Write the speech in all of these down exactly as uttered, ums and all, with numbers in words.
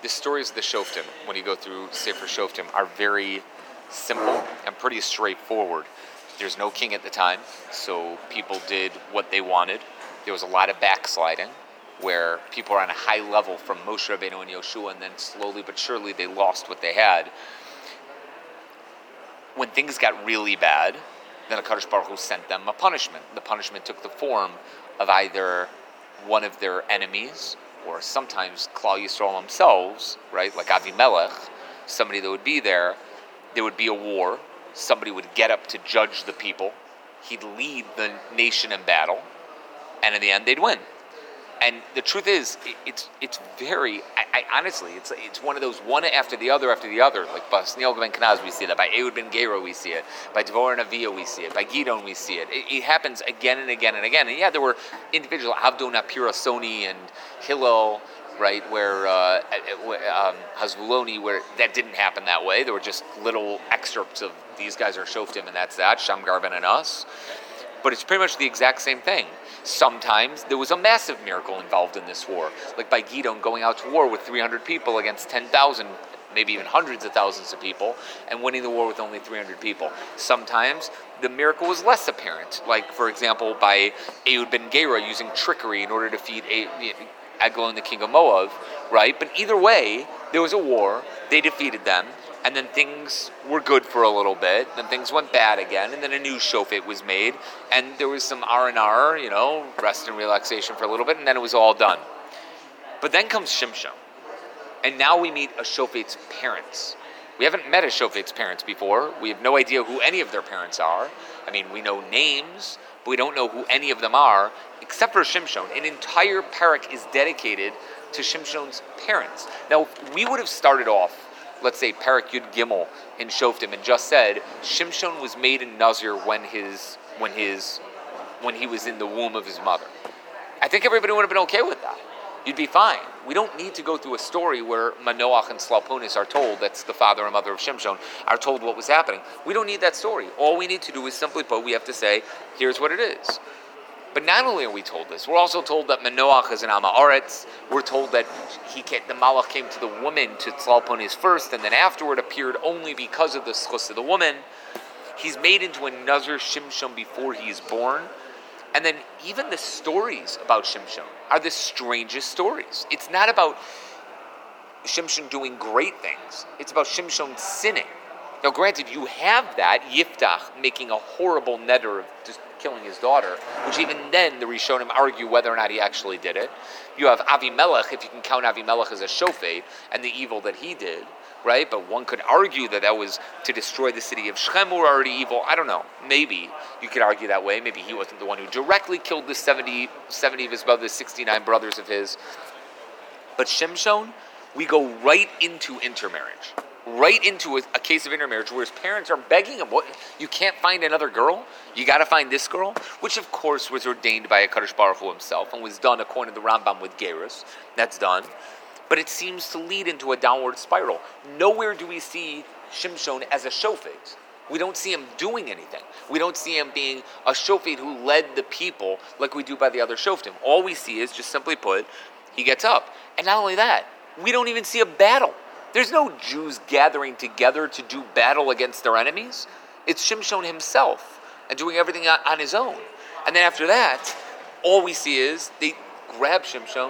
the stories of the Shoftim, when you go through Sefer Shoftim, are very simple and pretty straightforward. There's no king at the time, so people did what they wanted. There was a lot of backsliding, where people are on a high level from Moshe Rabbeinu and Yoshua, and then slowly but surely they lost what they had. When things got really bad, then HaKadosh Baruch Hu sent them a punishment. The punishment took the form of either one of their enemies, or sometimes Klal Yisrael themselves, right, like Avimelech, somebody that would be there. There would be a war. Somebody would get up to judge the people. He'd lead the nation in battle, and in the end, they'd win. And the truth is, it's it's very, I, I honestly, it's it's one of those one after the other after the other. Like by Sneal ben Kenaz, we see that. By Ehud ben Gera, we see it. By Dvorah Neviah, we see it. By Gidon, we see it. it. It happens again and again and again. And yeah, there were individual Avdon Apirasoni and Hillel, right, where uh, um, Hazvuloni, where that didn't happen that way. There were just little excerpts of these guys are Shoftim, and that's that, Shamgar ben Anas. But it's pretty much the exact same thing. Sometimes there was a massive miracle involved in this war, like by Gidon going out to war with three hundred people against ten thousand, maybe even hundreds of thousands of people, and winning the war with only three hundred people. Sometimes the miracle was less apparent, like, for example, by Ehud ben Gera using trickery in order to defeat Eglon, the king of Moab, right? But either way, there was a war, they defeated them, and then things were good for a little bit, then things went bad again, and then a new shofet was made, and there was some R and R, you know, rest and relaxation for a little bit, and then it was all done. But then comes Shimshon, and now we meet a shofet's parents. We haven't met a shofet's parents before. We have no idea who any of their parents are. I mean, we know names, but we don't know who any of them are, except for Shimshon. An entire parak is dedicated to Shimshon's parents. Now, we would have started off, let's say, Parak Yud Gimel in Shoftim, and just said Shimshon was made in Nazir when his when his when he was in the womb of his mother. I think everybody would have been okay with that. You'd be fine. We don't need to go through a story where Manoach and Slalponis are told, that's the father and mother of Shimshon, are told what was happening. We don't need that story. All we need to do is simply put, we have to say, here's what it is. But not only are we told this, we're also told that Manoach is an Amaretz. We're told that he came, the Malach came to the woman, to Tzalponis first, and then afterward appeared only because of the schus of the woman. He's made into a Nazir Shimshon before he is born. And then even the stories about Shimshon are the strangest stories. It's not about Shimshon doing great things. It's about Shimshon sinning. Now, granted, you have that, Yiftach making a horrible neder of just killing his daughter, which even then the Rishonim argue whether or not he actually did it. You have Avimelech, if you can count Avimelech as a shofet, and the evil that he did, right? But one could argue that that was to destroy the city of Shechem, who were already evil. I don't know. Maybe you could argue that way. Maybe he wasn't the one who directly killed the seventy, seventy of his brothers, sixty-nine brothers of his. But Shimshon, we go right into intermarriage. Right into a, a case of intermarriage where his parents are begging him, what, you can't find another girl? You got to find this girl? Which, of course, was ordained by HaKadosh Baruch Hu himself and was done according to the Rambam with Gerus. That's done. But it seems to lead into a downward spiral. Nowhere do we see Shimshon as a shofet. We don't see him doing anything. We don't see him being a shofet who led the people like we do by the other shoftim. All we see is, just simply put, he gets up. And not only that, we don't even see a battle. There's no Jews gathering together to do battle against their enemies. It's Shimshon himself and doing everything on his own. And then after that, all we see is they grab Shimshon.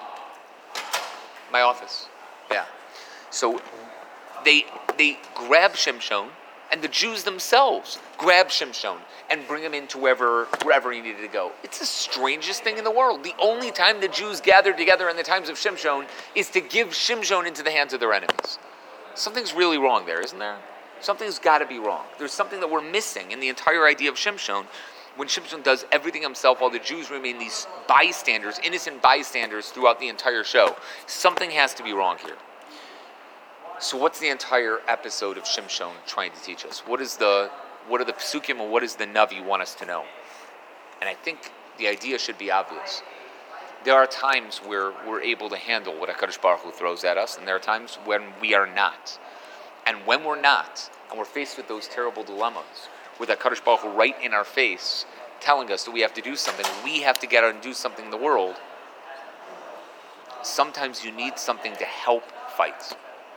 My office. Yeah. So they they grab Shimshon, and the Jews themselves grab Shimshon and bring him into wherever, wherever he needed to go. It's the strangest thing in the world. The only time the Jews gathered together in the times of Shimshon is to give Shimshon into the hands of their enemies. Something's really wrong there, isn't there? Something's got to be wrong. There's something that we're missing in the entire idea of Shimshon. When Shimshon does everything himself, while the Jews remain these bystanders, innocent bystanders throughout the entire show. Something has to be wrong here. So what's the entire episode of Shimshon trying to teach us? What is the what are the psukim, and what does the Navi want us to know? And I think the idea should be obvious. There are times where we're able to handle what HaKadosh Baruch Hu throws at us, and there are times when we are not. And when we're not, and we're faced with those terrible dilemmas, with HaKadosh Baruch Hu right in our face, telling us that we have to do something, we have to get out and do something in the world, sometimes you need something to help fights.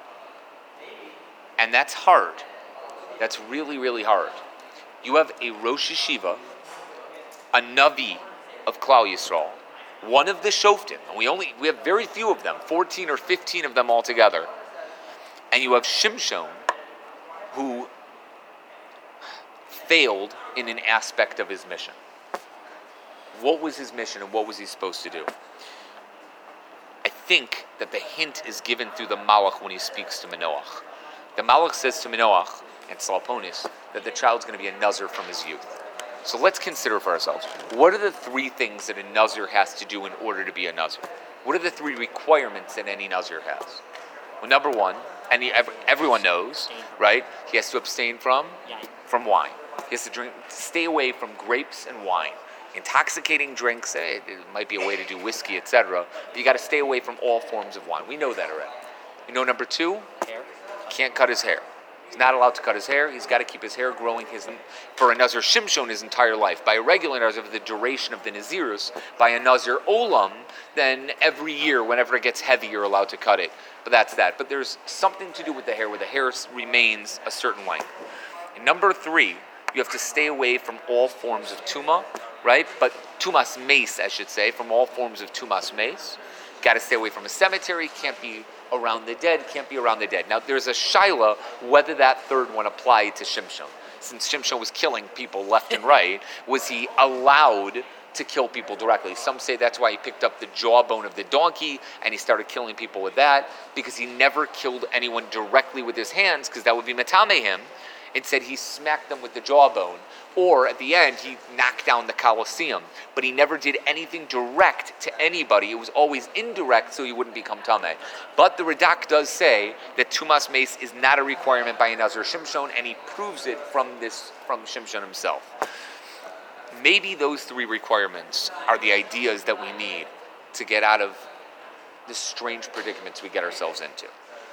And that's hard. That's really, really hard. You have a Rosh Yeshiva, a Navi of Klal Yisrael, one of the Shoftim, and we only we have very few of them, fourteen or fifteen of them altogether. And you have Shimshon, who failed in an aspect of his mission. What was his mission and what was he supposed to do? I think that the hint is given through the Malach when he speaks to Manoach. The Malach says to Manoach and Salponis that the child's going to be a Nazir from his youth. So let's consider for ourselves, what are the three things that a Nazir has to do in order to be a Nazir? What are the three requirements that any Nazir has? Well, number one, and he, everyone knows, right? He has to abstain from from wine. He has to drink, stay away from grapes and wine. Intoxicating drinks, it, it might be a way to do whiskey, et cetera. But you got to stay away from all forms of wine. We know that already. You know, number two, hair. Can't cut his hair. He's not allowed to cut his hair. He's got to keep his hair growing his for a Nazir Shimshon his entire life. By a regular Nazir, for the duration of the Nazirus. By a Nazir Olam, then every year, whenever it gets heavy, you're allowed to cut it. But that's that. But there's something to do with the hair, where the hair remains a certain length. And number three, you have to stay away from all forms of tuma, right? But tumas mace, I should say, from all forms of tumas mace. Got to stay away from a cemetery. Can't be around the dead. Can't be around the dead. Now, there's a shaila whether that third one applied to Shimshon. Since Shimshon was killing people left and right, was he allowed to kill people directly? Some say that's why he picked up the jawbone of the donkey and he started killing people with that, because he never killed anyone directly with his hands, because that would be matame him. Instead, he smacked them with the jawbone. Or, at the end, he knocked down the Colosseum. But he never did anything direct to anybody. It was always indirect, so he wouldn't become Tameh. But the Radak does say that Tumas Mace is not a requirement by a Nazir Shimshon, and he proves it from this from Shimshon himself. Maybe those three requirements are the ideas that we need to get out of the strange predicaments we get ourselves into.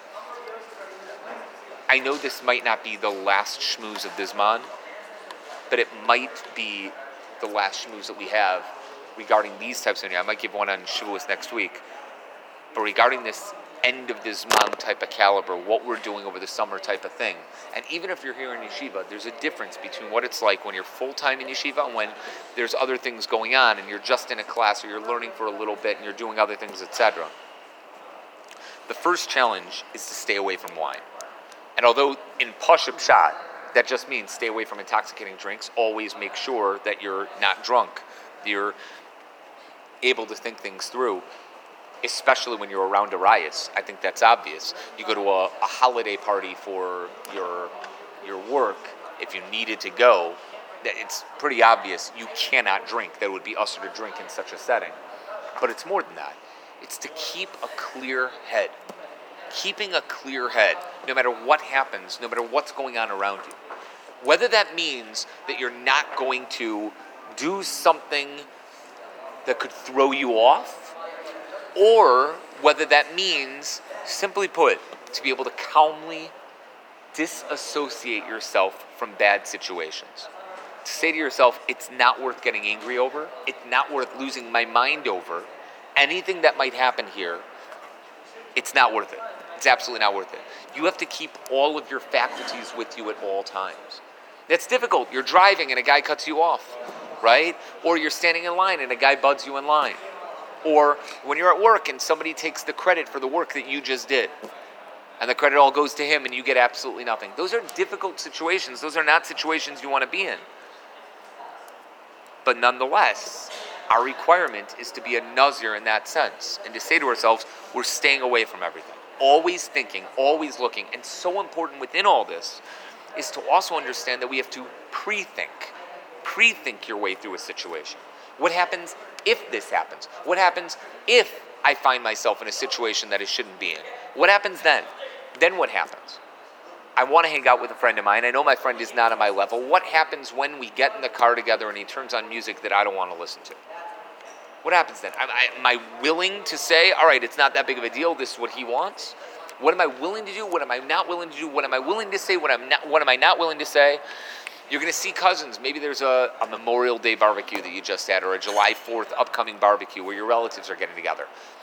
I know this might not be the last shmooze of Dizman, but it might be the last shmooze that we have regarding these types of things. I might give one on Shavuos next week. But regarding this end of Dizman type of caliber, what we're doing over the summer type of thing. And even if you're here in yeshiva, there's a difference between what it's like when you're full-time in yeshiva and when there's other things going on and you're just in a class or you're learning for a little bit and you're doing other things, et cetera. The first challenge is to stay away from wine. And although in Pasha Pshat, that just means stay away from intoxicating drinks, always make sure that you're not drunk, you're able to think things through, especially when you're around a rayas. I think that's obvious. You go to a, a holiday party for your your work, if you needed to go, it's pretty obvious you cannot drink. That would be usher to drink in such a setting. But it's more than that. It's to keep a clear head. Keeping a clear head, no matter what happens, no matter what's going on around you. Whether that means that you're not going to do something that could throw you off, or whether that means, simply put, to be able to calmly disassociate yourself from bad situations. To say to yourself, it's not worth getting angry over, it's not worth losing my mind over, anything that might happen here, it's not worth it. It's absolutely not worth it. You have to keep all of your faculties with you at all times. That's difficult. You're driving and a guy cuts you off, right? Or you're standing in line and a guy buds you in line. Or when you're at work and somebody takes the credit for the work that you just did, and the credit all goes to him and you get absolutely nothing. Those are difficult situations. Those are not situations you want to be in. But nonetheless, our requirement is to be a Nazir in that sense, and to say to ourselves, we're staying away from everything. Always thinking, always looking. And so important within all this is to also understand that we have to pre-think. Pre-think your way through a situation. What happens if this happens? What happens if I find myself in a situation that I shouldn't be in? What happens then? Then what happens? I want to hang out with a friend of mine. I know my friend is not on my level. What happens when we get in the car together and he turns on music that I don't want to listen to? What happens then? Am I, am I willing to say, all right, it's not that big of a deal, this is what he wants? What am I willing to do? What am I not willing to do? What am I willing to say? What am not what am I not willing to say? You're going to see cousins. Maybe there's a, a Memorial Day barbecue that you just had, or a July fourth upcoming barbecue where your relatives are getting together.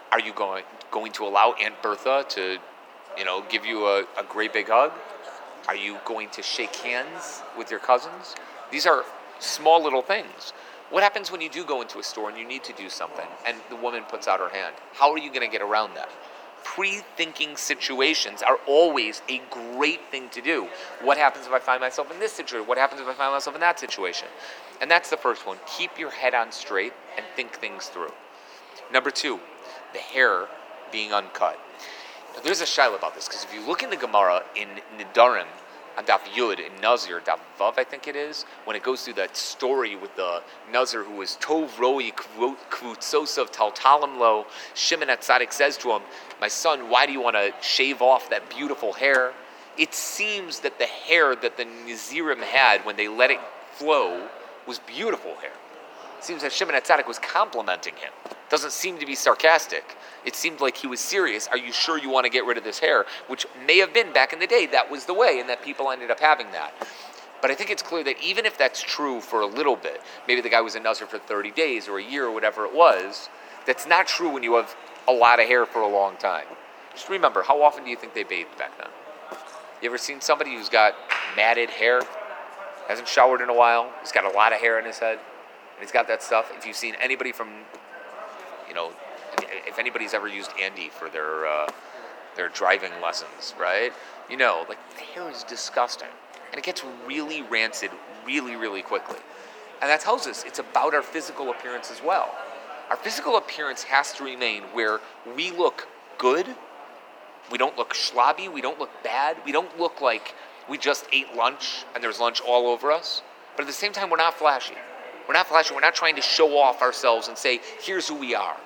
Are you going going to allow Aunt Bertha to, you know, give you a, a great big hug? Are you going to shake hands with your cousins? These are small little things. What happens when you do go into a store and you need to do something and the woman puts out her hand? How are you going to get around that? Pre-thinking situations are always a great thing to do. What happens if I find myself in this situation? What happens if I find myself in that situation? And that's the first one. Keep your head on straight and think things through. Number two, the hair being uncut. Now, there's a shaila about this, because if you look in the Gemara in Nidarim, on Daf Yud, in Nazir, Daf Vav, I think it is, when it goes through that story with the Nazir who was Tov Roi Kvutzosav Taltalim Lo, Shimon HaTzadik says to him, my son, why do you want to shave off that beautiful hair? It seems that the hair that the Nazirim had when they let it flow was beautiful hair. It seems that Shimon HaTzadik was complimenting him. Doesn't seem to be sarcastic. It seemed like he was serious. Are you sure you want to get rid of this hair? Which may have been, back in the day, that was the way, and that people ended up having that. But I think it's clear that even if that's true for a little bit, maybe the guy was a Nazir for thirty days or a year or whatever it was, that's not true when you have a lot of hair for a long time. Just remember, how often do you think they bathed back then? You ever seen somebody who's got matted hair, hasn't showered in a while, he's got a lot of hair in his head, and he's got that stuff? If you've seen anybody from, you know, if anybody's ever used Andy for their uh, their driving lessons, right? You know, like, the hair is disgusting. And it gets really rancid really, really quickly. And that tells us it's about our physical appearance as well. Our physical appearance has to remain where we look good, we don't look schlobby, we don't look bad, we don't look like we just ate lunch and there's lunch all over us. But at the same time, we're not flashy. We're not flashy. We're not trying to show off ourselves and say, here's who we are.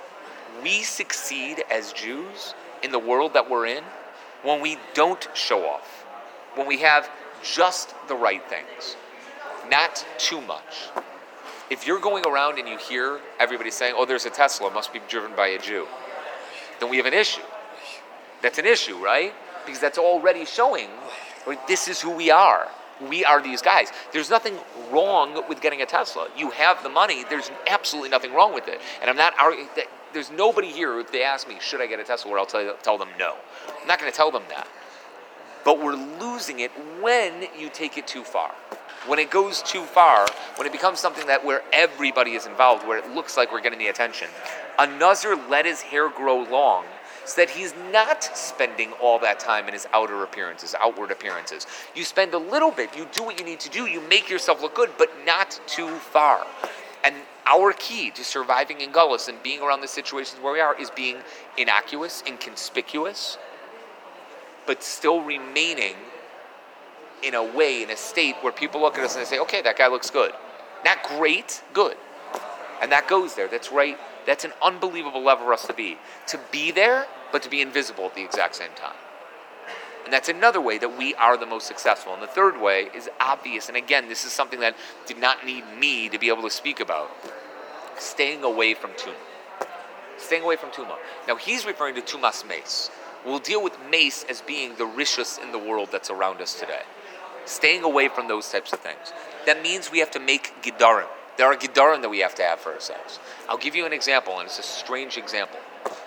We succeed as Jews in the world that we're in when we don't show off, when we have just the right things, not too much. If you're going around and you hear everybody saying, oh, there's a Tesla, must be driven by a Jew, then we have an issue. That's an issue, right? Because that's already showing, right, this is who we are. We are these guys. There's nothing wrong with getting a Tesla. You have the money. There's absolutely nothing wrong with it. And I'm not arguing that. There's nobody here, if they ask me, should I get a Tesla, where I'll tell, tell them no. I'm not going to tell them that. But we're losing it when you take it too far. When it goes too far, when it becomes something that where everybody is involved, where it looks like we're getting the attention. A Nazir let his hair grow long so that he's not spending all that time in his outer appearances, outward appearances. You spend a little bit, you do what you need to do, you make yourself look good, but not too far. And our key to surviving in Gullus and being around the situations where we are is being innocuous, inconspicuous, but still remaining in a way, in a state where people look at us and they say, okay, that guy looks good. Not great, good. And that goes there. That's right. That's an unbelievable level for us to be. To be there, but to be invisible at the exact same time. And that's another way that we are the most successful. And the third way is obvious. And again, this is something that did not need me to be able to speak about. Staying away from Tuma. Staying away from Tuma. Now, he's referring to Tumas Mace. We'll deal with Mace as being the rishus in the world that's around us today. Staying away from those types of things. That means we have to make Gedarim. There are Gedarim that we have to have for ourselves. I'll give you an example, and it's a strange example.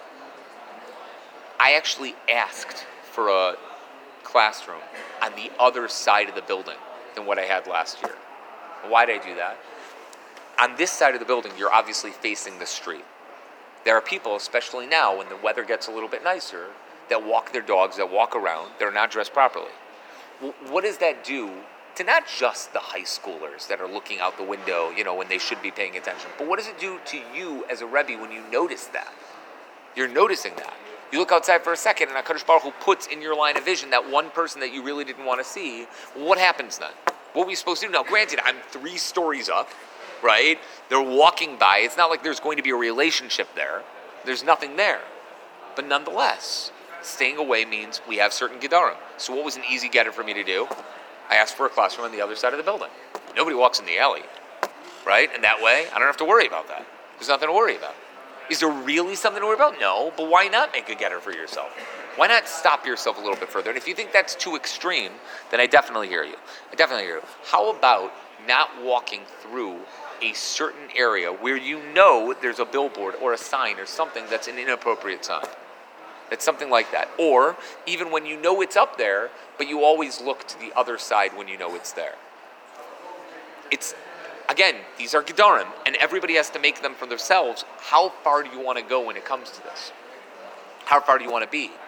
I actually asked for a classroom on the other side of the building than what I had last year. Why did I do that? On this side of the building, you're obviously facing the street. There are people, especially now when the weather gets a little bit nicer, that walk their dogs, that walk around, they're not dressed properly. Well, what does that do to not just the high schoolers that are looking out the window, you know, when they should be paying attention, but what does it do to you as a Rebbe when you notice that? You're noticing that. You look outside for a second, and HaKadosh Baruch Hu puts in your line of vision that one person that you really didn't want to see. Well, what happens then? What are we supposed to do? Now, granted, I'm three stories up, right? They're walking by. It's not like there's going to be a relationship there. There's nothing there. But nonetheless, staying away means we have certain Gedarim. So what was an easy getter for me to do? I asked for a classroom on the other side of the building. Nobody walks in the alley, right? And that way, I don't have to worry about that. There's nothing to worry about. Is there really something to worry about? No, but why not make a getter for yourself? Why not stop yourself a little bit further? And if you think that's too extreme, then I definitely hear you. I definitely hear you. How about not walking through a certain area where you know there's a billboard or a sign or something that's an inappropriate sign. It's something like that. Or even when you know it's up there, but you always look to the other side when you know it's there. It's, again, these are Gedarim, and everybody has to make them for themselves. How far do you want to go when it comes to this? How far do you want to be?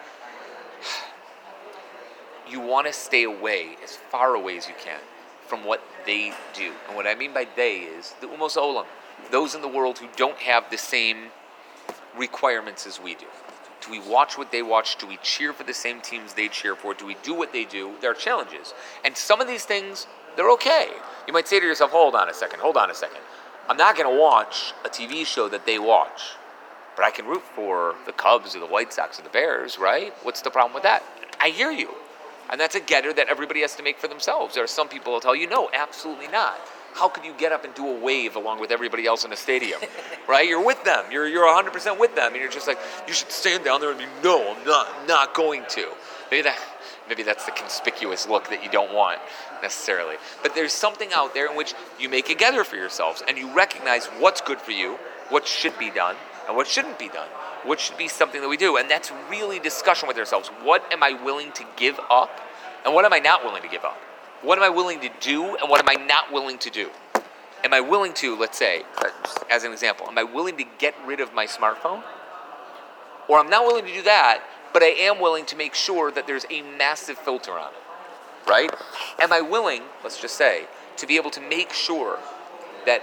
You want to stay away, as far away as you can, from what they do. And what I mean by they is the Umos Olam, those in the world who don't have the same requirements as we do. Do we watch what they watch? Do we cheer for the same teams they cheer for? Do we do what they do? There are challenges. And some of these things, they're okay. You might say to yourself, hold on a second, hold on a second. I'm not going to watch a T V show that they watch, but I can root for the Cubs or the White Sox or the Bears, right? What's the problem with that? I hear you. And that's a getter that everybody has to make for themselves. There are some people who will tell you, no, absolutely not. How could you get up and do a wave along with everybody else in a stadium, right? You're with them. You're you're one hundred percent with them. And you're just like, you should stand down there and be, no, I'm not, I'm not going to. Maybe that, maybe that's the conspicuous look that you don't want necessarily. But there's something out there in which you make a gather for yourselves and you recognize what's good for you, what should be done, and what shouldn't be done. What should be something that we do. And that's really discussion with ourselves. What am I willing to give up? And what am I not willing to give up? What am I willing to do? And what am I not willing to do? Am I willing to, let's say, as an example, am I willing to get rid of my smartphone? Or I'm not willing to do that, but I am willing to make sure that there's a massive filter on it. Right? Am I willing, let's just say, to be able to make sure that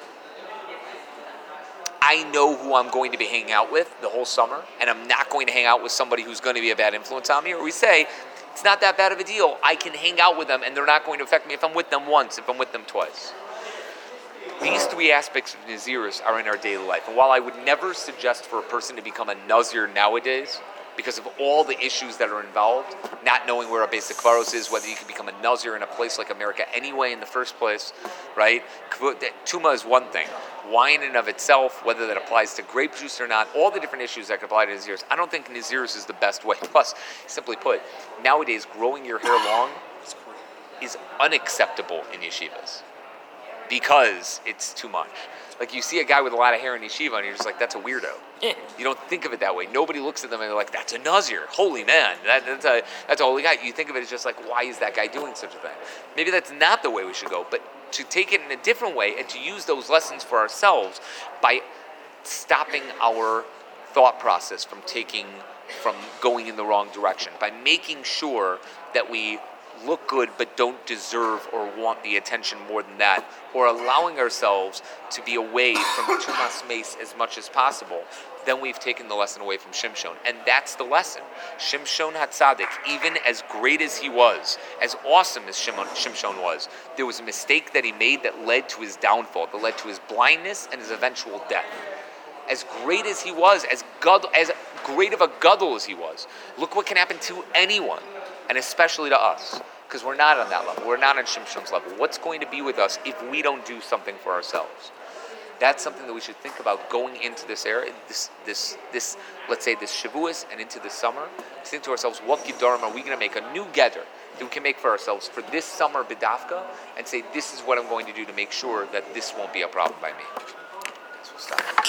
I know who I'm going to be hanging out with the whole summer, and I'm not going to hang out with somebody who's going to be a bad influence on me? Or we say, it's not that bad of a deal. I can hang out with them, and they're not going to affect me if I'm with them once, if I'm with them twice. These three aspects of Nazirus are in our daily life. And while I would never suggest for a person to become a Nazir nowadays, because of all the issues that are involved, not knowing where a basic Kvaros is, whether you can become a Nazir in a place like America anyway in the first place, right? Tuma is one thing. Wine in and of itself, whether that applies to grape juice or not, all the different issues that could apply to Nazirus. I don't think Nazirus is the best way. Plus, simply put, nowadays growing your hair long is unacceptable in yeshivas because it's too much. Like, you see a guy with a lot of hair in yeshiva, and you're just like, that's a weirdo. You don't think of it that way. Nobody looks at them and they're like, that's a Nazir. Holy man. That, that's, a, that's a holy guy. You think of it as just like, why is that guy doing such a thing? Maybe that's not the way we should go, but to take it in a different way and to use those lessons for ourselves by stopping our thought process from taking, from going in the wrong direction, by making sure that we look good but don't deserve or want the attention more than that, or allowing ourselves to be away from Tumas Mace as much as possible, then we've taken the lesson away from Shimshon. And that's the lesson. Shimshon HaTzadik, even as great as he was, as awesome as Shimon, Shimshon was, there was a mistake that he made that led to his downfall, that led to his blindness and his eventual death. As great as he was, as, God, as great of a gadol as he was, look what can happen to anyone, and especially to us, because we're not on that level. We're not on Shimshon's level. What's going to be with us if we don't do something for ourselves? That's something that we should think about going into this era, this, this, this, let's say this Shavuos and into the summer. Think to ourselves, what Gedarim are we going to make a new gather that we can make for ourselves for this summer B'dafka, and say, this is what I'm going to do to make sure that this won't be a problem by me. So we'll stop.